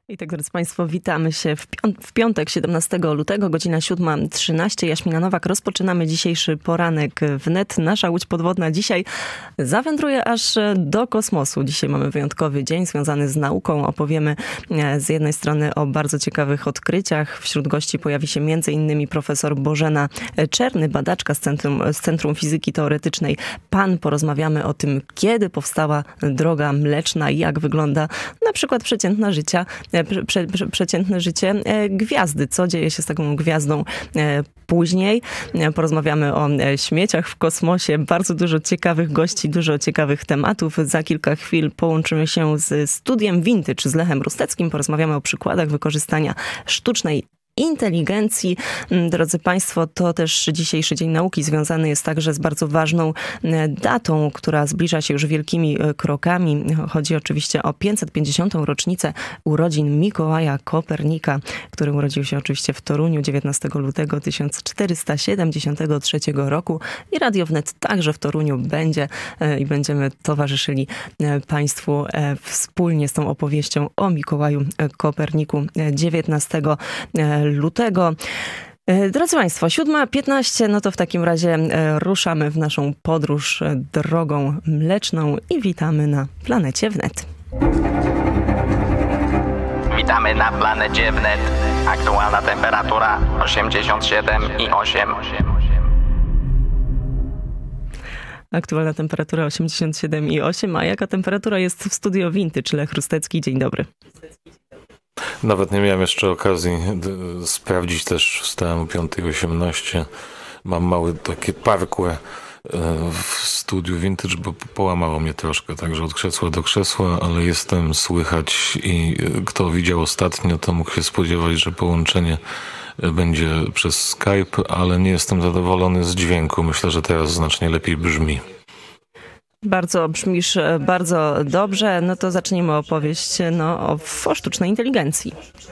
I tak, drodzy Państwo, witamy się w piątek, 17 lutego, godzina 7:13. Jaśmina Nowak, rozpoczynamy dzisiejszy poranek wnet. Nasza łódź podwodna dzisiaj zawędruje aż do kosmosu. Dzisiaj mamy wyjątkowy dzień związany z nauką. Opowiemy z jednej strony o bardzo ciekawych odkryciach. Wśród gości pojawi się m.in. profesor Bożena Czerny, badaczka z Centrum Fizyki Teoretycznej PAN. Porozmawiamy o tym, kiedy powstała droga mleczna i jak wygląda na przykład przeciętne życie gwiazdy. Co dzieje się z taką gwiazdą później? Porozmawiamy o śmieciach w kosmosie. Bardzo dużo ciekawych gości, dużo ciekawych tematów. Za kilka chwil połączymy się z studiem Vintage z Lechem Rusteckim. Porozmawiamy o przykładach wykorzystania sztucznej inteligencji. Drodzy Państwo, to też dzisiejszy Dzień Nauki związany jest także z bardzo ważną datą, która zbliża się już wielkimi krokami. Chodzi oczywiście o 550. rocznicę urodzin Mikołaja Kopernika, który urodził się oczywiście w Toruniu 19 lutego 1473 roku. I Radio Wnet także w Toruniu będzie i będziemy towarzyszyli Państwu wspólnie z tą opowieścią o Mikołaju Koperniku 19 lutego. Drodzy Państwo, 7:15, no to w takim razie ruszamy w naszą podróż drogą mleczną i witamy na planecie Wnet. Witamy na planecie Wnet. Aktualna temperatura 87,8. Aktualna temperatura 87,8, a jaka temperatura jest w studio Vintage? Lech Rustecki, dzień dobry. Nawet nie miałem jeszcze okazji sprawdzić, też wstałem o 5:18. Mam małe takie parkłe w studiu Vintage, bo połamało mnie troszkę, także od krzesła do krzesła, ale jestem, słychać i kto widział ostatnio, to mógł się spodziewać, że połączenie będzie przez Skype, ale nie jestem zadowolony z dźwięku. Myślę, że teraz znacznie lepiej brzmi. Brzmisz bardzo dobrze. No to zacznijmy opowieść o sztucznej inteligencji.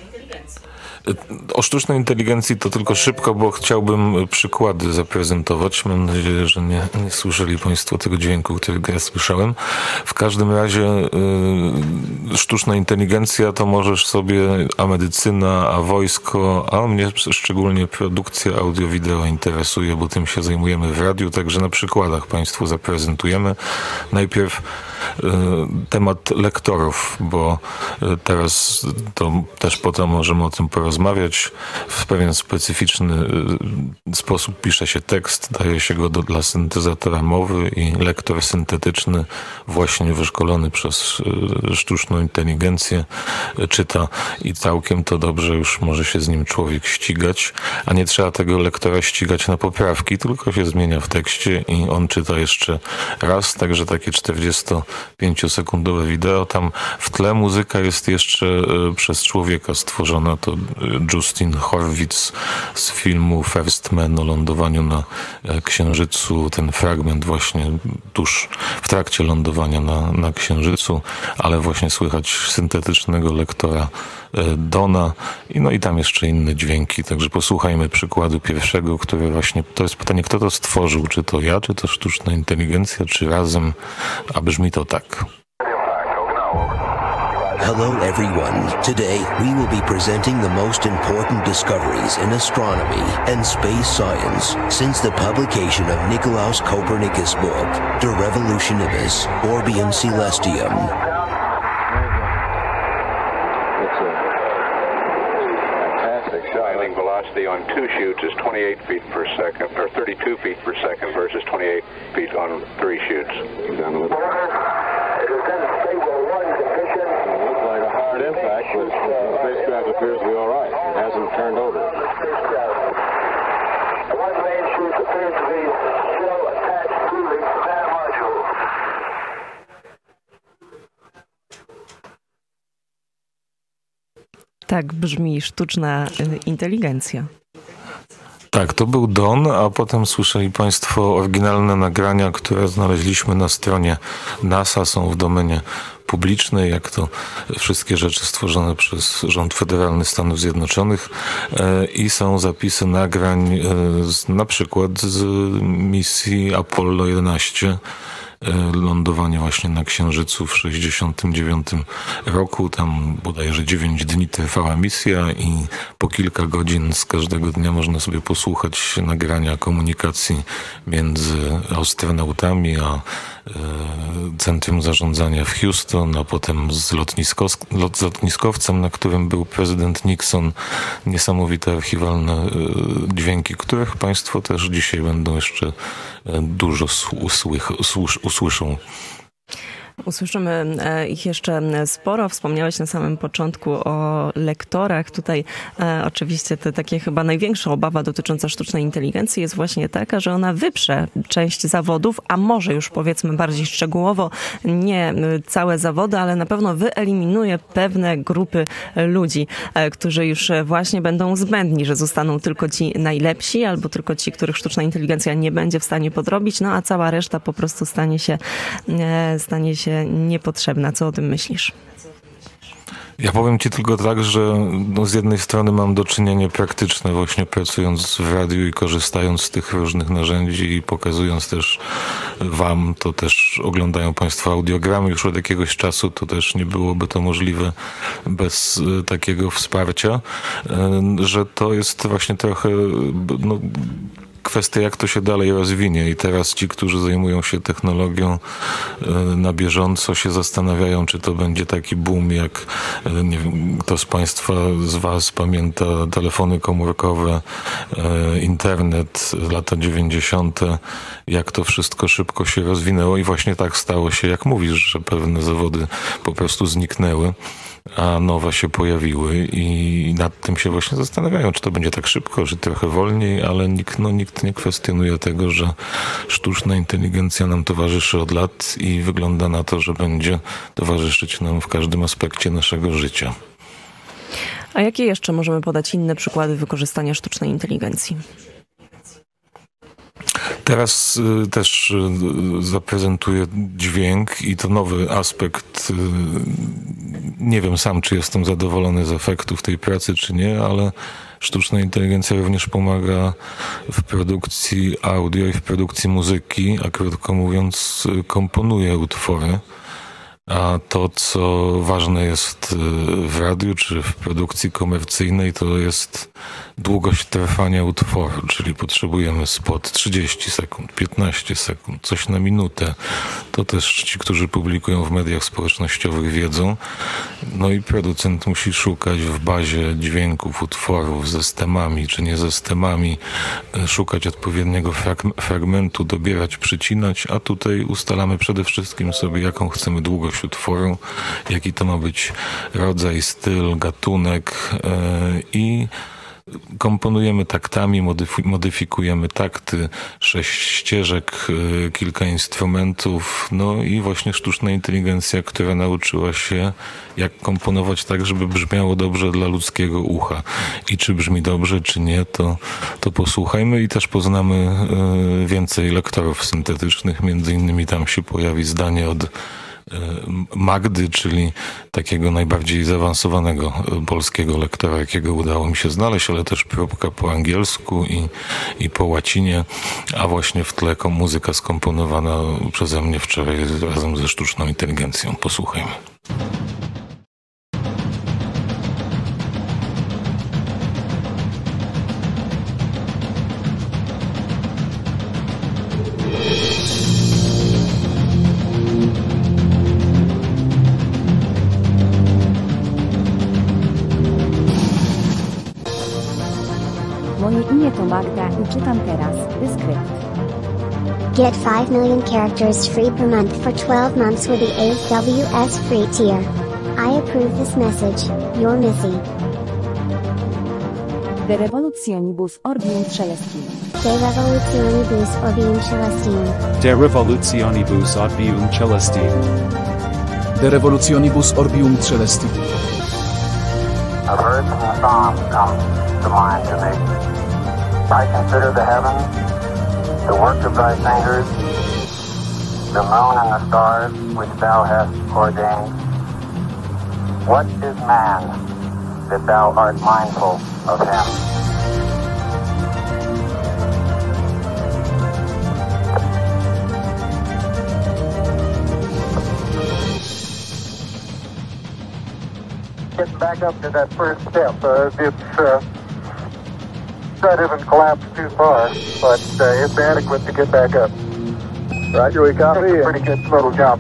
O sztucznej inteligencji to tylko szybko, bo chciałbym przykłady zaprezentować. Mam nadzieję, że nie słyszeli Państwo tego dźwięku, którego ja słyszałem. W każdym razie sztuczna inteligencja to możesz sobie, a medycyna, a wojsko, a mnie szczególnie produkcja audio-wideo interesuje, bo tym się zajmujemy w radiu, także na przykładach Państwu zaprezentujemy. Najpierw temat lektorów, bo teraz to też potem możemy o tym porozmawiać. W pewien specyficzny sposób pisze się tekst, daje się go dla syntezatora mowy i lektor syntetyczny, właśnie wyszkolony przez sztuczną inteligencję, czyta i całkiem to dobrze już może się z nim człowiek ścigać, a nie trzeba tego lektora ścigać na poprawki, tylko się zmienia w tekście i on czyta jeszcze raz, także takie 45-sekundowe wideo. Tam w tle muzyka jest jeszcze przez człowieka stworzona. To Justin Horwitz z filmu First Man o lądowaniu na Księżycu. Ten fragment właśnie tuż w trakcie lądowania na Księżycu, ale właśnie słychać syntetycznego lektora Dona i tam jeszcze inne dźwięki. Także posłuchajmy przykładu pierwszego, który właśnie, to jest pytanie, kto to stworzył? Czy to ja, czy to sztuczna inteligencja, czy razem? A brzmi to tak. Hello everyone. Today we will be presenting the most important discoveries in astronomy and space science since the publication of Nicolaus Copernicus' book, De Revolutionibus Orbium Celestium. Landing velocity on two chutes is 28 feet per second, or 32 feet per second versus 28 feet on three chutes. Impact, but the spacecraft appears to be all right. It hasn't turned over. One main chute appears to be still attached to the command module. Tak brzmi sztuczna inteligencja. Tak, to był Don, a potem słyszeli Państwo oryginalne nagrania, które znaleźliśmy na stronie NASA, są w domenie publicznej, jak to wszystkie rzeczy stworzone przez rząd federalny Stanów Zjednoczonych, i są zapisy nagrań na przykład z misji Apollo 11 lądowanie właśnie na Księżycu w 1969 roku. Tam bodajże 9 dni trwała misja i po kilka godzin z każdego dnia można sobie posłuchać nagrania komunikacji między astronautami a Centrum Zarządzania w Houston, a potem z lotniskowcem, na którym był prezydent Nixon. Niesamowite archiwalne dźwięki, których Państwo też dzisiaj będą jeszcze dużo usłyszą. Usłyszymy ich jeszcze sporo. Wspomniałeś na samym początku o lektorach. Tutaj oczywiście to takie chyba największa obawa dotycząca sztucznej inteligencji jest właśnie taka, że ona wyprze część zawodów, a może już powiedzmy bardziej szczegółowo, nie całe zawody, ale na pewno wyeliminuje pewne grupy ludzi, którzy już właśnie będą zbędni, że zostaną tylko ci najlepsi albo tylko ci, których sztuczna inteligencja nie będzie w stanie podrobić, no a cała reszta po prostu stanie się niepotrzebna. Co o tym myślisz? Ja powiem Ci tylko tak, że z jednej strony mam doczynienie praktyczne właśnie pracując w radiu i korzystając z tych różnych narzędzi i pokazując też Wam, to też oglądają Państwo audiogramy już od jakiegoś czasu, to też nie byłoby to możliwe bez takiego wsparcia, że to jest właśnie trochę kwestia, jak to się dalej rozwinie i teraz ci, którzy zajmują się technologią na bieżąco się zastanawiają, czy to będzie taki boom, jak nie wiem, kto z Was pamięta telefony komórkowe, internet, lata 90., jak to wszystko szybko się rozwinęło i właśnie tak stało się, jak mówisz, że pewne zawody po prostu zniknęły, a nowe się pojawiły i nad tym się właśnie zastanawiają, czy to będzie tak szybko, czy trochę wolniej, ale nikt nie kwestionuje tego, że sztuczna inteligencja nam towarzyszy od lat i wygląda na to, że będzie towarzyszyć nam w każdym aspekcie naszego życia. A jakie jeszcze możemy podać inne przykłady wykorzystania sztucznej inteligencji? Teraz też zaprezentuję dźwięk i to nowy aspekt. Nie wiem sam, czy jestem zadowolony z efektów tej pracy, czy nie, ale sztuczna inteligencja również pomaga w produkcji audio i w produkcji muzyki, a krótko mówiąc komponuje utwory. A to, co ważne jest w radiu czy w produkcji komercyjnej, to jest długość trwania utworu, czyli potrzebujemy spot 30 sekund, 15 sekund, coś na minutę. To też ci, którzy publikują w mediach społecznościowych, wiedzą. No i producent musi szukać w bazie dźwięków, utworów ze stemami czy nie ze stemami, szukać odpowiedniego fragmentu, dobierać, przycinać, a tutaj ustalamy przede wszystkim sobie, jaką chcemy długość utworu, jaki to ma być rodzaj, styl, gatunek i komponujemy taktami, modyfikujemy takty, 6 ścieżek, kilka instrumentów, no i właśnie sztuczna inteligencja, która nauczyła się, jak komponować tak, żeby brzmiało dobrze dla ludzkiego ucha. I czy brzmi dobrze, czy nie, to posłuchajmy i też poznamy więcej lektorów syntetycznych, między innymi tam się pojawi zdanie od Magdy, czyli takiego najbardziej zaawansowanego polskiego lektora, jakiego udało mi się znaleźć, ale też próbka po angielsku i po łacinie, a właśnie w tle muzyka skomponowana przeze mnie wczoraj razem ze sztuczną inteligencją. Posłuchajmy. Moje imię to Magda i czytam teraz skrypt. Get 5 million characters free per month for 12 months with the AWS free tier. I approve this message, you're Missy. De revolutionibus orbium celestim. De revolutionibus orbium celestim. De revolutionibus orbium celestim. De revolutionibus orbium celestim. A verse from the Psalms comes to mind to me. I consider the heavens, the work of thy fingers, the moon and the stars which thou hast ordained. What is man that thou art mindful of him? getting back up to that first step. That isn't collapsed too far, but it's adequate to get back up. Roger, we copy. It's a pretty good little jump.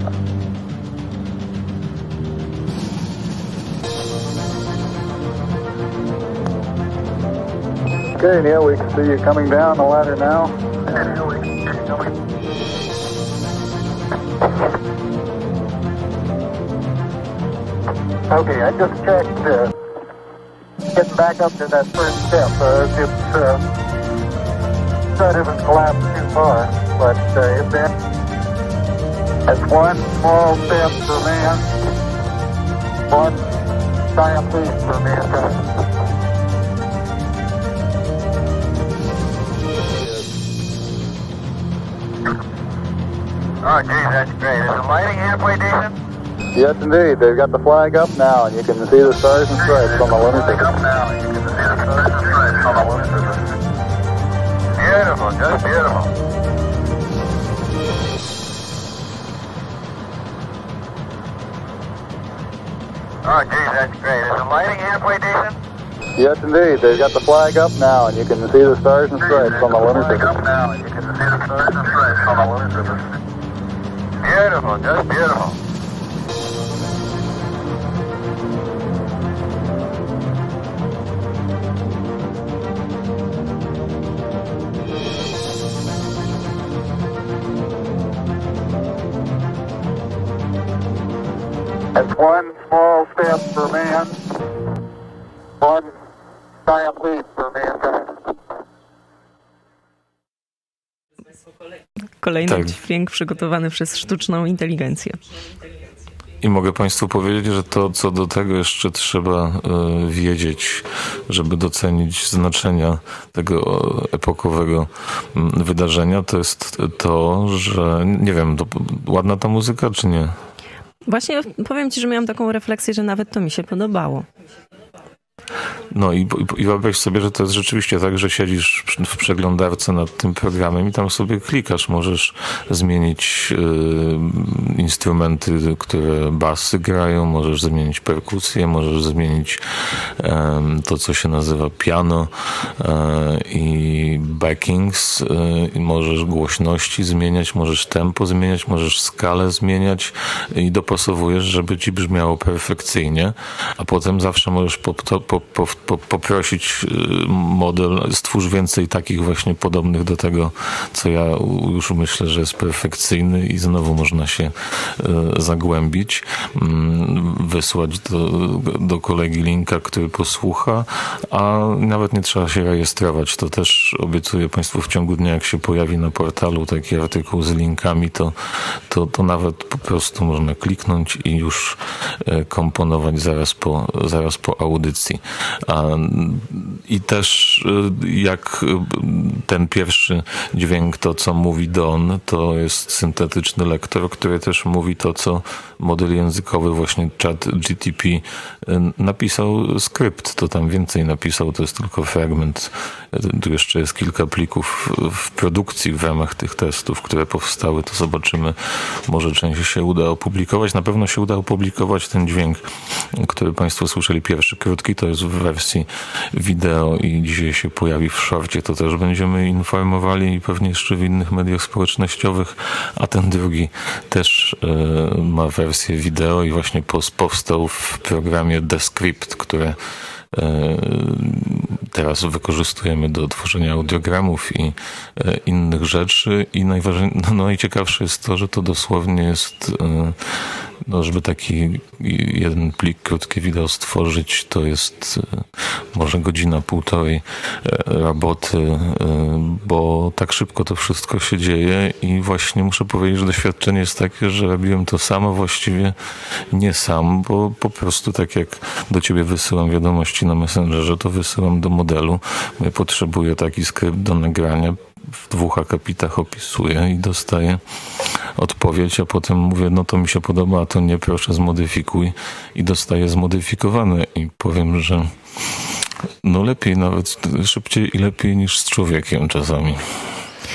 Okay, Neil, we can see you coming down the ladder now. Okay, I just checked. Getting back up to that first step. That isn't collapsed too far, but it's one small step for man, one giant leap for mankind. Oh, geez, that's great. Is the lighting halfway decent? Yes, indeed. They've got the flag up now, and you can see the stars and stripes on the lunar surface. Up now, and you can see the stars and stripes on the lunar surface. Beautiful, just beautiful. Oh, geez, that's great. Is the lighting halfway decent? Yes, indeed. They've got the flag up now, and you can see the stars and stripes on the lunar surface. Up now, and you can see the stars and stripes on the lunar surface. Beautiful, just beautiful. It's one small step for man, one giant leap for mankind. Kolejny dźwięk przygotowany przez sztuczną inteligencję. I mogę Państwu powiedzieć, że to, co do tego jeszcze trzeba wiedzieć, żeby docenić znaczenia tego epokowego wydarzenia, to jest to, że nie wiem, ładna ta muzyka, czy nie? Właśnie powiem Ci, że miałam taką refleksję, że nawet to mi się podobało. No i wyobraź sobie, że to jest rzeczywiście tak, że siedzisz w przeglądarce nad tym programem i tam sobie klikasz. Możesz zmienić instrumenty, które basy grają, możesz zmienić perkusję, możesz zmienić to, co się nazywa piano i backings. Możesz głośności zmieniać, możesz tempo zmieniać, możesz skalę zmieniać i dopasowujesz, żeby ci brzmiało perfekcyjnie, a potem zawsze możesz poprosić model, stwórz więcej takich właśnie podobnych do tego, co ja już myślę, że jest perfekcyjny i znowu można się zagłębić, wysłać do kolegi linka, który posłucha, a nawet nie trzeba się rejestrować. To też obiecuję Państwu w ciągu dnia, jak się pojawi na portalu taki artykuł z linkami, to nawet po prostu można kliknąć i już komponować zaraz po audycji. I też jak ten pierwszy dźwięk, to co mówi Don, to jest syntetyczny lektor, który też mówi to, co model językowy, właśnie ChatGPT napisał skrypt, to tam więcej napisał, to jest tylko fragment. Tu jeszcze jest kilka plików w produkcji w ramach tych testów, które powstały, to zobaczymy. Może część się uda opublikować. Na pewno się uda opublikować ten dźwięk, który Państwo słyszeli pierwszy, krótki, to jest w wersji wideo i dzisiaj się pojawi w szorcie, to też będziemy informowali i pewnie jeszcze w innych mediach społecznościowych, a ten drugi też ma wersję wideo i właśnie powstał w programie Descript, które teraz wykorzystujemy do tworzenia audiogramów i innych rzeczy i najciekawsze jest to, że to dosłownie jest, żeby taki jeden plik, krótkie wideo stworzyć, to jest może godzina, półtorej roboty, bo tak szybko to wszystko się dzieje i właśnie muszę powiedzieć, że doświadczenie jest takie, że robiłem to sam, właściwie nie sam, bo po prostu tak jak do ciebie wysyłam wiadomości na Messengerze, to wysyłam do modelu. Ja potrzebuję taki skrypt do nagrania, w 2 akapitach opisuję i dostaję odpowiedź, a potem mówię, no to mi się podoba, a to nie, proszę zmodyfikuj i dostaję zmodyfikowane i powiem, że no lepiej, nawet szybciej i lepiej niż z człowiekiem czasami.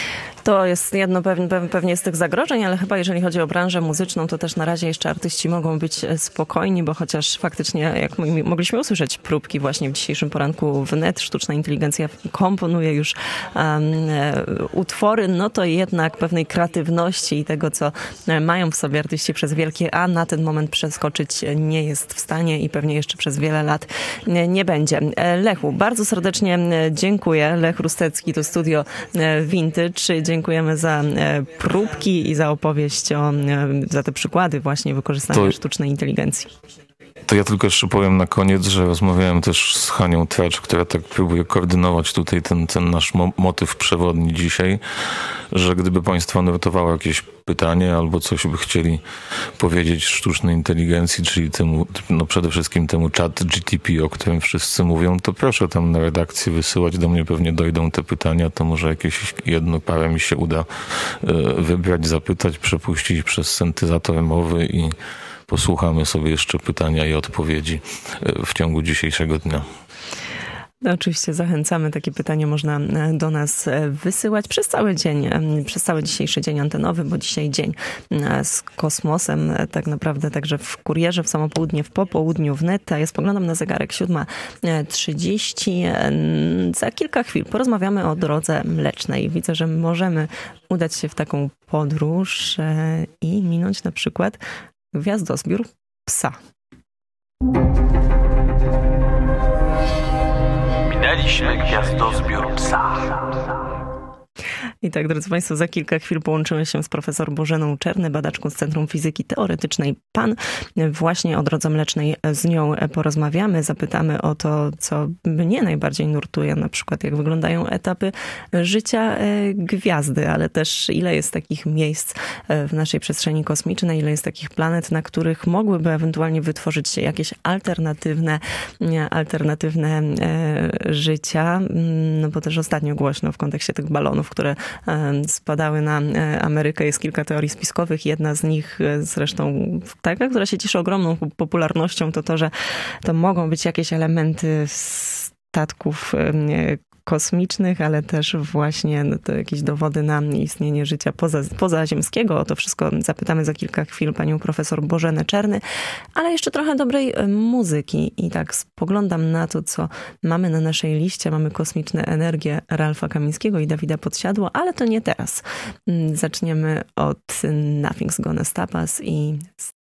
To jest jedno pewnie z tych zagrożeń, ale chyba jeżeli chodzi o branżę muzyczną, to też na razie jeszcze artyści mogą być spokojni, bo chociaż faktycznie, jak mogliśmy usłyszeć próbki właśnie w dzisiejszym poranku wnet, sztuczna inteligencja komponuje już utwory, no to jednak pewnej kreatywności i tego, co mają w sobie artyści przez wielkie A, na ten moment przeskoczyć nie jest w stanie i pewnie jeszcze przez wiele lat nie będzie. Lechu, bardzo serdecznie dziękuję. Lech Rustecki, to Studio Vintage. Dziękujemy za próbki i za opowieść za te przykłady właśnie wykorzystania sztucznej inteligencji. To ja tylko jeszcze powiem na koniec, że rozmawiałem też z Hanią Tracz, która tak próbuje koordynować tutaj ten nasz motyw przewodni dzisiaj, że gdyby Państwa nurtowało jakieś pytanie albo coś by chcieli powiedzieć sztucznej inteligencji, czyli temu, no przede wszystkim temu ChatGPT, o którym wszyscy mówią, to proszę tam na redakcję wysyłać, do mnie pewnie dojdą te pytania, to może jakieś jedno parę mi się uda wybrać, zapytać, przepuścić przez syntezator mowy i posłuchamy sobie jeszcze pytania i odpowiedzi w ciągu dzisiejszego dnia. No, oczywiście zachęcamy. Takie pytania można do nas wysyłać przez cały dzień, przez cały dzisiejszy dzień antenowy, bo dzisiaj dzień z kosmosem. Tak naprawdę także w kurierze, w samo południe, w popołudniu wnet. Ja spoglądam na zegarek 7:30. Za kilka chwil porozmawiamy o drodze mlecznej. Widzę, że możemy udać się w taką podróż i minąć na przykład gwiazdozbiór psa. Minęliśmy gwiazdozbiór psa. I tak, drodzy Państwo, za kilka chwil połączymy się z profesor Bożeną Czerny, badaczką z Centrum Fizyki Teoretycznej PAN. Właśnie o drodze mlecznej z nią porozmawiamy, zapytamy o to, co mnie najbardziej nurtuje, na przykład jak wyglądają etapy życia gwiazdy, ale też ile jest takich miejsc w naszej przestrzeni kosmicznej, ile jest takich planet, na których mogłyby ewentualnie wytworzyć się jakieś alternatywne życia, no bo też ostatnio głośno w kontekście tych balonów, które spadały na Amerykę. Jest kilka teorii spiskowych. Jedna z nich zresztą taka, która się cieszy ogromną popularnością, to, że to mogą być jakieś elementy statków kosmicznych, ale też właśnie to jakieś dowody na istnienie życia pozaziemskiego. O to wszystko zapytamy za kilka chwil panią profesor Bożenę Czerny, ale jeszcze trochę dobrej muzyki. I tak spoglądam na to, co mamy na naszej liście. Mamy Kosmiczne Energie Ralfa Kamińskiego i Dawida Podsiadło, ale to nie teraz. Zaczniemy od Nothing's Gonna Stop Us i